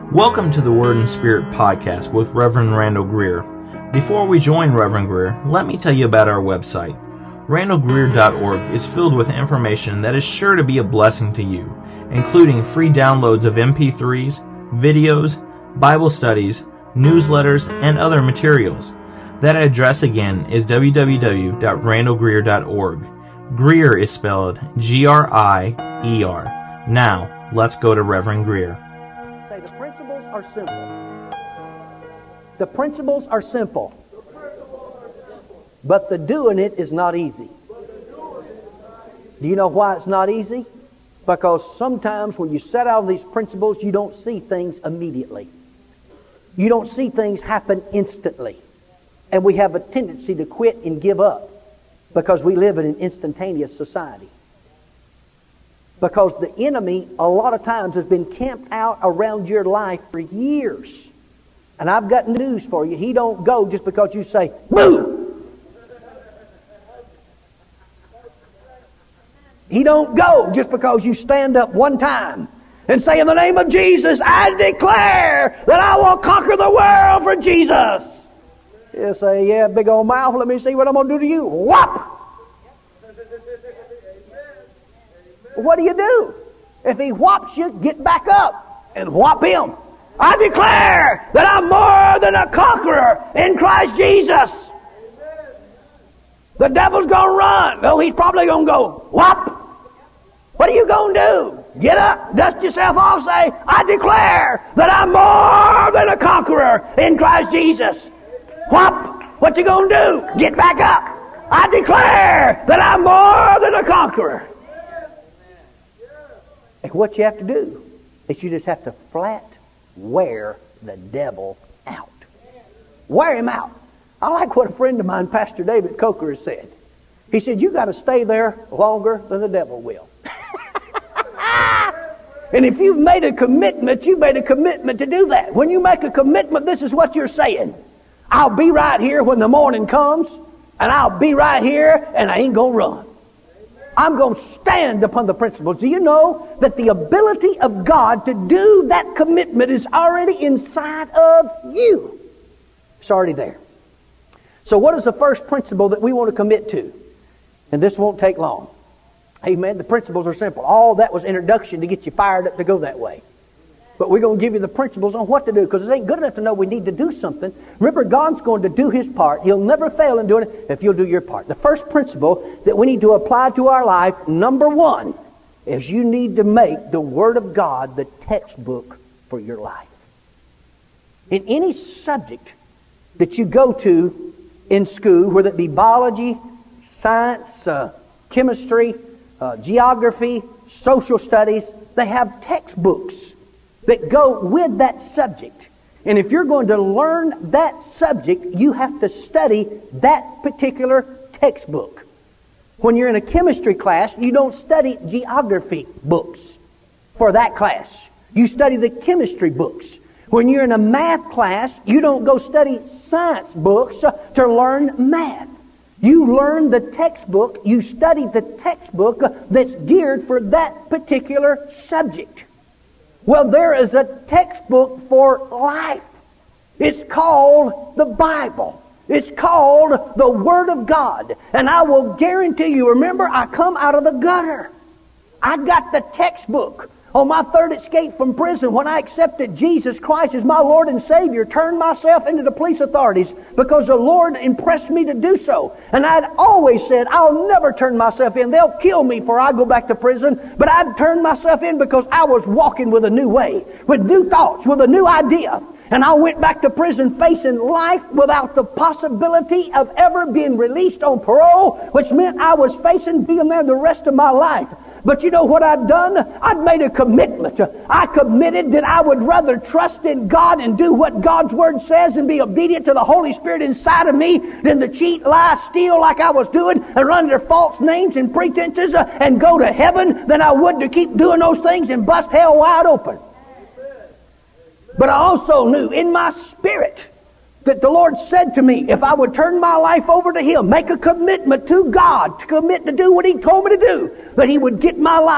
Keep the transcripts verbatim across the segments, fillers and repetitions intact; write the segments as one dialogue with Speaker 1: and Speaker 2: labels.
Speaker 1: Welcome to the Word and Spirit podcast with Reverend Randall Greer. Before we join Reverend Greer, let me tell you about our website. randall greer dot org is filled with information that is sure to be a blessing to you, including free downloads of M P threes, videos, Bible studies, newsletters, and other materials. That address again is w w w dot randall greer dot org. Greer is spelled G R I E R. Now, let's go to Reverend Greer.
Speaker 2: Say the principles are simple. The principles are simple. But the doing it is not easy. Do you know why it's not easy? Because sometimes when you set out these principles, you don't see things immediately. You don't see things happen instantly. And we have a tendency to quit and give up because we live in an instantaneous society. Because the enemy, a lot of times, has been camped out around your life for years. And I've got news for you. He don't go just because you say, boo! He don't go just because you stand up one time and say, in the name of Jesus, I declare that I will conquer the world for Jesus. You say, yeah, big old mouth, let me see what I'm going to do to you. Whop! What do you do? If he whops you, get back up and whop him. I declare that I'm more than a conqueror in Christ Jesus. The devil's going to run. No, he's probably going to go, whop. What are you going to do? Get up, dust yourself off, say, I declare that I'm more than a conqueror in Christ Jesus. Whop. What you going to do? Get back up. I declare that I'm more than a conqueror. And what you have to do is you just have to flat wear the devil out. Wear him out. I like what a friend of mine, Pastor David Coker, has said. He said, you got to stay there longer than the devil will. And if you've made a commitment, you've made a commitment to do that. When you make a commitment, this is what you're saying. I'll be right here when the morning comes, and I'll be right here, and I ain't going to run. I'm going to stand upon the principles. Do you know that the ability of God to do that commitment is already inside of you? It's already there. So what is the first principle that we want to commit to? And this won't take long. Amen. The principles are simple. All that was introduction to get you fired up to go that way. But we're going to give you the principles on what to do, because it ain't good enough to know we need to do something. Remember, God's going to do His part. He'll never fail in doing it if you'll do your part. The first principle that we need to apply to our life, number one, is you need to make the Word of God the textbook for your life. In any subject that you go to in school, whether it be biology, science, uh, chemistry, uh, geography, social studies, they have textbooks that go with that subject. And if you're going to learn that subject, you have to study that particular textbook. When you're in a chemistry class, you don't study geography books for that class. You study the chemistry books. When you're in a math class, you don't go study science books to learn math. You learn the textbook, you study the textbook that's geared for that particular subject. Well, there is a textbook for life. It's called the Bible. It's called the Word of God. And I will guarantee you, remember, I come out of the gutter. I got the textbook. On my third escape from prison, when I accepted Jesus Christ as my Lord and Savior, turned myself into the police authorities because the Lord impressed me to do so. And I'd always said, I'll never turn myself in. They'll kill me before I go back to prison. But I'd turn myself in because I was walking with a new way, with new thoughts, with a new idea. And I went back to prison facing life without the possibility of ever being released on parole, which meant I was facing being there the rest of my life. But you know what I'd done? I'd made a commitment. I committed that I would rather trust in God and do what God's Word says and be obedient to the Holy Spirit inside of me than to cheat, lie, steal like I was doing and run under false names and pretenses uh, and go to heaven than I would to keep doing those things and bust hell wide open. But I also knew in my spirit that the Lord said to me, if I would turn my life over to Him, make a commitment to God, to commit to do what He told me to do, that He would get my life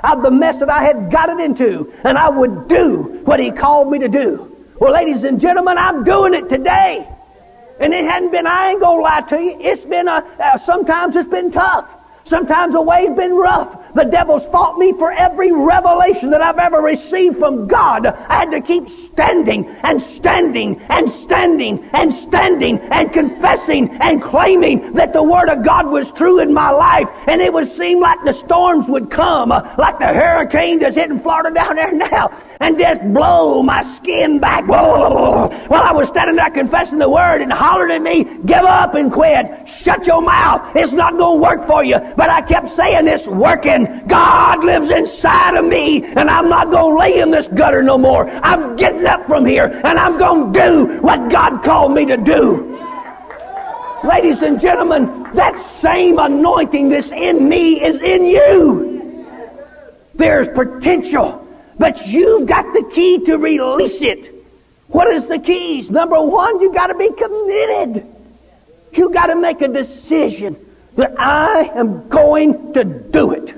Speaker 2: of the mess that I had got it into, and I would do what He called me to do. Well, ladies and gentlemen, I'm doing it today. And it hadn't been, I ain't gonna lie to you, it's been, a, uh, sometimes it's been tough. Sometimes the way's been rough. The devil's fought me for every revelation that I've ever received from God. I had to keep standing and standing and standing and standing and confessing and claiming that the Word of God was true in my life. And it would seem like the storms would come, uh, like the hurricane that's hitting Florida down there now, and just blow my skin back. Whoa. While I was standing there confessing the Word and hollering at me, give up and quit. Shut your mouth. It's not going to work for you. But I kept saying, it's working. God lives inside of me, and I'm not going to lay in this gutter no more. I'm getting up from here, and I'm going to do what God called me to do. Ladies and gentlemen, that same anointing that's in me is in you. There's potential, but you've got the key to release it. What is the keys? Number one, you got to be committed. You got to make a decision that I am going to do it.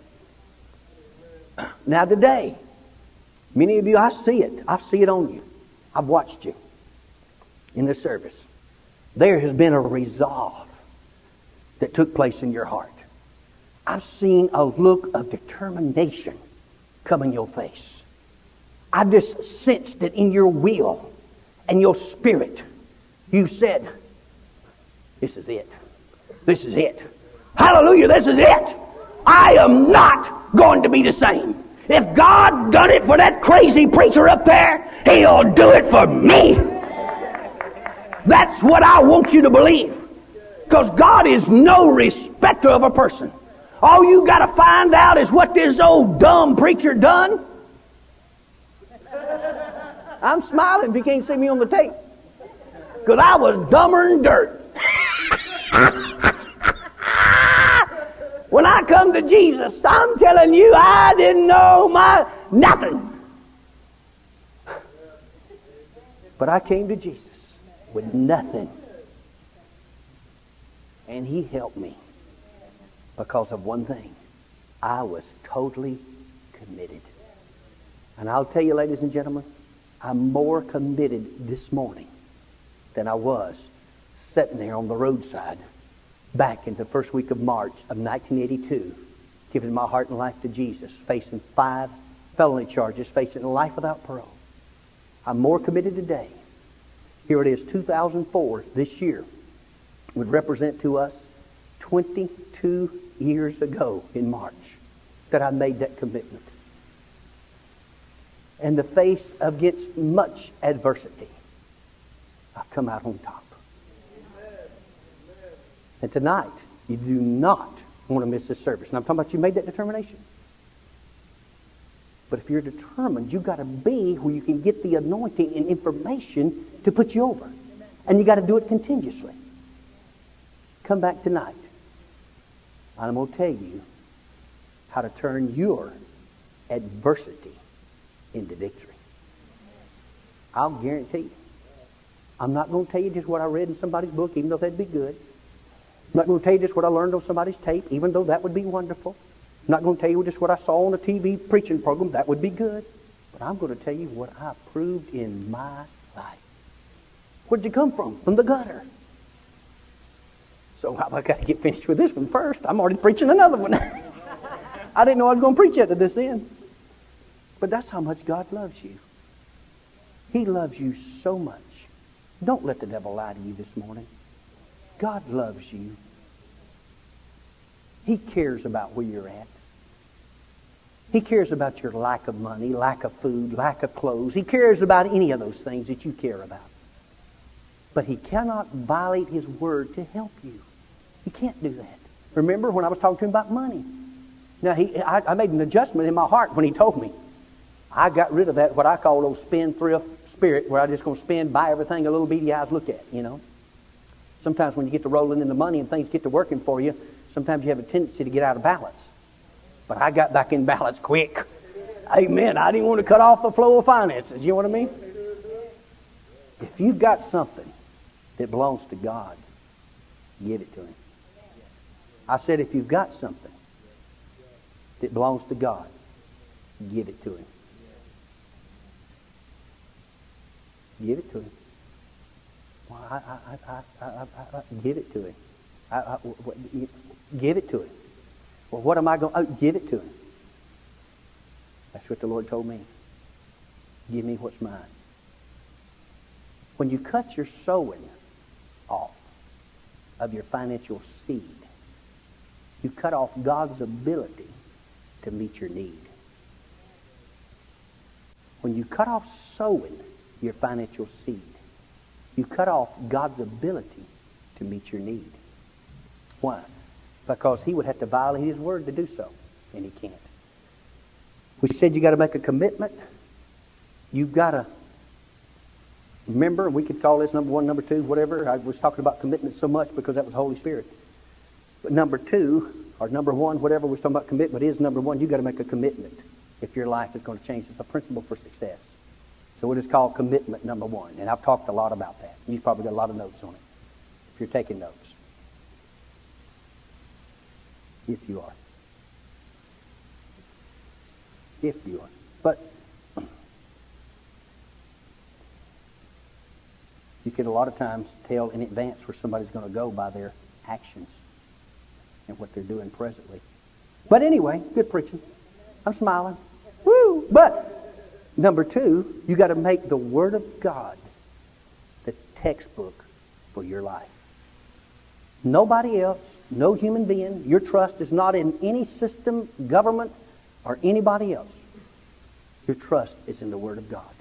Speaker 2: Now today, many of you, I see it. I see it on you. I've watched you in the service. There has been a resolve that took place in your heart. I've seen a look of determination come in your face. I just sensed it in your will and your spirit. You said, this is it. This is it. Hallelujah, this is it. I am not going to be the same. If God done it for that crazy preacher up there, He'll do it for me. That's what I want you to believe. Because God is no respecter of a person. All you got to find out is what this old dumb preacher done. I'm smiling if you can't see me on the tape. Because I was dumber than dirt. When I come to Jesus, I'm telling you, I didn't know my nothing. But I came to Jesus with nothing. And He helped me because of one thing. I was totally committed. And I'll tell you, ladies and gentlemen, I'm more committed this morning than I was sitting there on the roadside back in the first week of March of nineteen eighty-two, giving my heart and life to Jesus, facing five felony charges, facing life without parole. I'm more committed today. Here it is, two thousand four, this year, would represent to us twenty-two years ago in March that I made that commitment. In the face of against much adversity, I've come out on top. And tonight, you do not want to miss this service. And I'm talking about you made that determination. But if you're determined, you've got to be where you can get the anointing and information to put you over. And you got to do it continuously. Come back tonight. And I'm going to tell you how to turn your adversity into victory. I'll guarantee you. I'm not going to tell you just what I read in somebody's book, even though that'd be good. I'm not going to tell you just what I learned on somebody's tape, even though that would be wonderful. I'm not going to tell you just what I saw on a T V preaching program. That would be good. But I'm going to tell you what I proved in my life. Where'd you come from? From the gutter. So I've got to get finished with this one first. I'm already preaching another one. I didn't know I was going to preach it to this end. But that's how much God loves you. He loves you so much. Don't let the devil lie to you this morning. God loves you. He cares about where you're at. He cares about your lack of money, lack of food, lack of clothes. He cares about any of those things that you care about. But He cannot violate His word to help you. He can't do that. Remember when I was talking to Him about money? Now, he, I, I made an adjustment in my heart when He told me. I got rid of that, what I call those spendthrift spirit, where I'm just going to spend, buy everything a little beady eyes look at, you know. Sometimes when you get to rolling in the money and things get to working for you, sometimes you have a tendency to get out of balance. But I got back in balance quick. Amen. I didn't want to cut off the flow of finances. You know what I mean? If you've got something that belongs to God, give it to Him. I said if you've got something If it belongs to God, give it to Him. Give it to Him. Well, I, I, I, I, I, I, give it to Him. I, I, what, give it to Him. Well, what am I going to... Oh, give it to Him. That's what the Lord told me. Give me what's mine. When you cut your sowing off of your financial seed, you cut off God's ability to meet your need. When you cut off sowing your financial seed, you cut off God's ability to meet your need. Why? Because He would have to violate His word to do so, and He can't. We said you got to make a commitment. You've got to remember, we could call this number one, number two, whatever. I was talking about commitment so much because that was the Holy Spirit. But number two, or number one, whatever we're talking about commitment is, number one, you've got to make a commitment if your life is going to change. It's a principle for success. So it is called commitment number one. And I've talked a lot about that. You've probably got a lot of notes on it if you're taking notes. If you are. If you are. But you can a lot of times tell in advance where somebody's going to go by their actions and what they're doing presently. But anyway, good preaching. I'm smiling. Woo! But number two, you got to make the Word of God the textbook for your life. Nobody else, no human being, your trust is not in any system, government, or anybody else. Your trust is in the Word of God.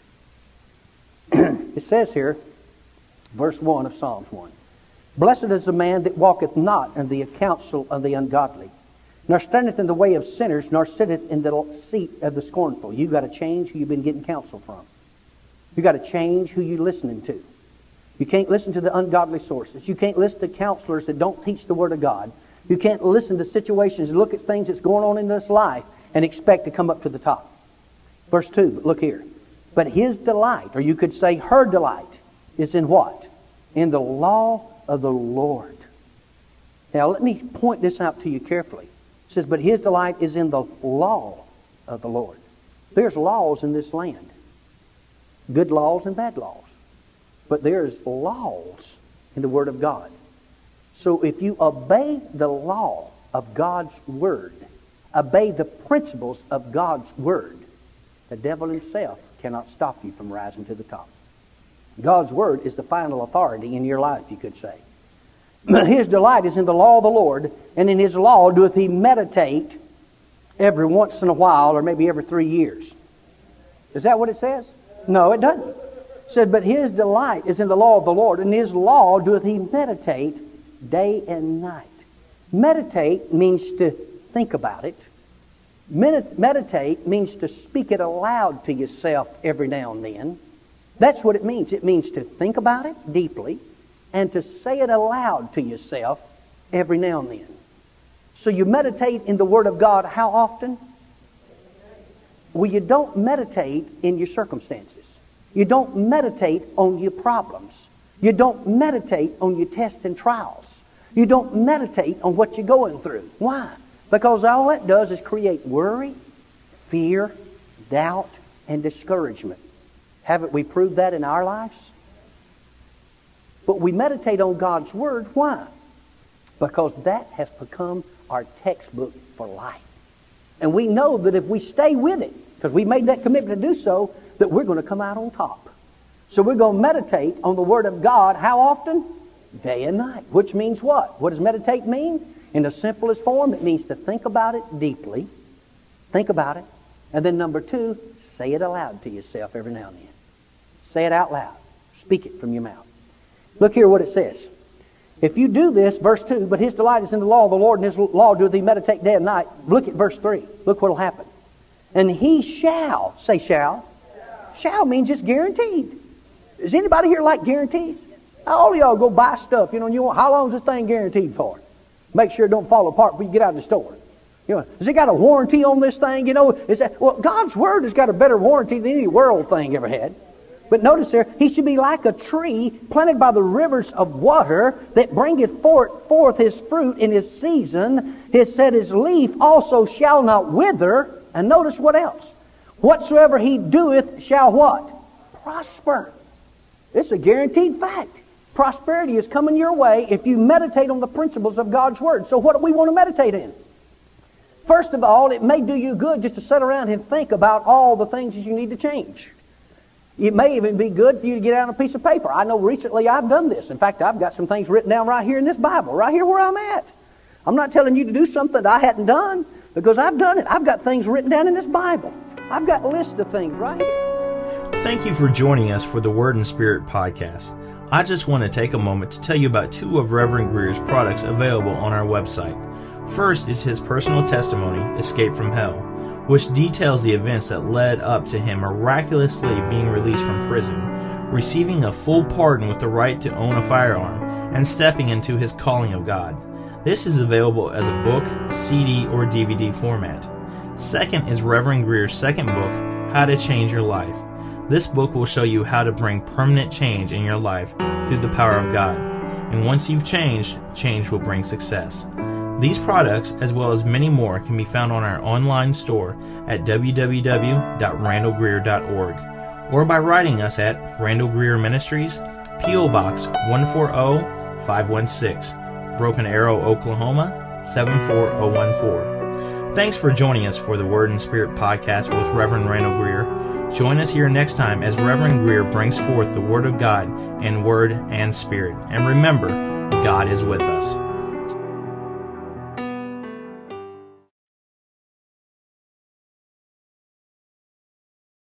Speaker 2: It says here, verse one of Psalms one, Blessed is the man that walketh not in the counsel of the ungodly, nor standeth in the way of sinners, nor sitteth in the seat of the scornful. You've got to change who you've been getting counsel from. You've got to change who you're listening to. You can't listen to the ungodly sources. You can't listen to counselors that don't teach the Word of God. You can't listen to situations and look at things that's going on in this life and expect to come up to the top. Verse two, look here. But his delight, or you could say her delight, is in what? In the law of the Lord. Now let me point this out to you carefully. It says, but his delight is in the law of the Lord. There's laws in this land. Good laws and bad laws. But there's laws in the Word of God. So if you obey the law of God's Word, obey the principles of God's Word, the devil himself cannot stop you from rising to the top. God's Word is the final authority in your life, you could say. His delight is in the law of the Lord, and in His law doeth he meditate every once in a while, or maybe every three years. Is that what it says? No, it doesn't. It said, but his delight is in the law of the Lord, and His law doeth he meditate day and night. Meditate means to think about it. Med- meditate means to speak it aloud to yourself every now and then. That's what it means. It means to think about it deeply and to say it aloud to yourself every now and then. So you meditate in the Word of God how often? Well, you don't meditate in your circumstances. You don't meditate on your problems. You don't meditate on your tests and trials. You don't meditate on what you're going through. Why? Because all that does is create worry, fear, doubt, and discouragement. Haven't we proved that in our lives? But we meditate on God's Word. Why? Because that has become our textbook for life. And we know that if we stay with it, because we made that commitment to do so, that we're going to come out on top. So we're going to meditate on the Word of God how often? Day and night. Which means what? What does meditate mean? In the simplest form, it means to think about it deeply. Think about it. And then number two, say it aloud to yourself every now and then. Say it out loud. Speak it from your mouth. Look here what it says. If you do this, verse two, but his delight is in the law of the Lord, and his law doeth he meditate day and night. Look at verse three. Look what will happen. And he shall, say shall. Shall, shall means it's guaranteed. Does anybody here like guarantees? All of y'all go buy stuff, you know, and you want, how long is this thing guaranteed for? Make sure it don't fall apart before you get out of the store. You know, has it got a warranty on this thing? You know, is that, well, God's Word has got a better warranty than any world thing ever had. But notice there, he should be like a tree planted by the rivers of water that bringeth forth, forth his fruit in his season. His said his leaf also shall not wither. And notice what else? Whatsoever he doeth shall what? Prosper. It's a guaranteed fact. Prosperity is coming your way if you meditate on the principles of God's Word. So what do we want to meditate in? First of all, it may do you good just to sit around and think about all the things that you need to change. It may even be good for you to get out on a piece of paper. I know recently I've done this. In fact, I've got some things written down right here in this Bible, right here where I'm at. I'm not telling you to do something that I hadn't done, because I've done it. I've got things written down in this Bible. I've got a list of things right here.
Speaker 1: Thank you for joining us for the Word and Spirit podcast. I just want to take a moment to tell you about two of Reverend Greer's products available on our website. First is his personal testimony, Escape from Hell, which details the events that led up to him miraculously being released from prison, receiving a full pardon with the right to own a firearm, and stepping into his calling of God. This is available as a book, C D, or D V D format. Second is Reverend Greer's second book, How to Change Your Life. This book will show you how to bring permanent change in your life through the power of God. And once you've changed, change will bring success. These products, as well as many more, can be found on our online store at w w w dot randall greer dot org or by writing us at Randall Greer Ministries, P O Box one four zero five one six, Broken Arrow, Oklahoma seven four zero one four. Thanks for joining us for the Word and Spirit podcast with Reverend Randall Greer. Join us here next time as Reverend Greer brings forth the Word of God in Word and Spirit. And remember, God is with us.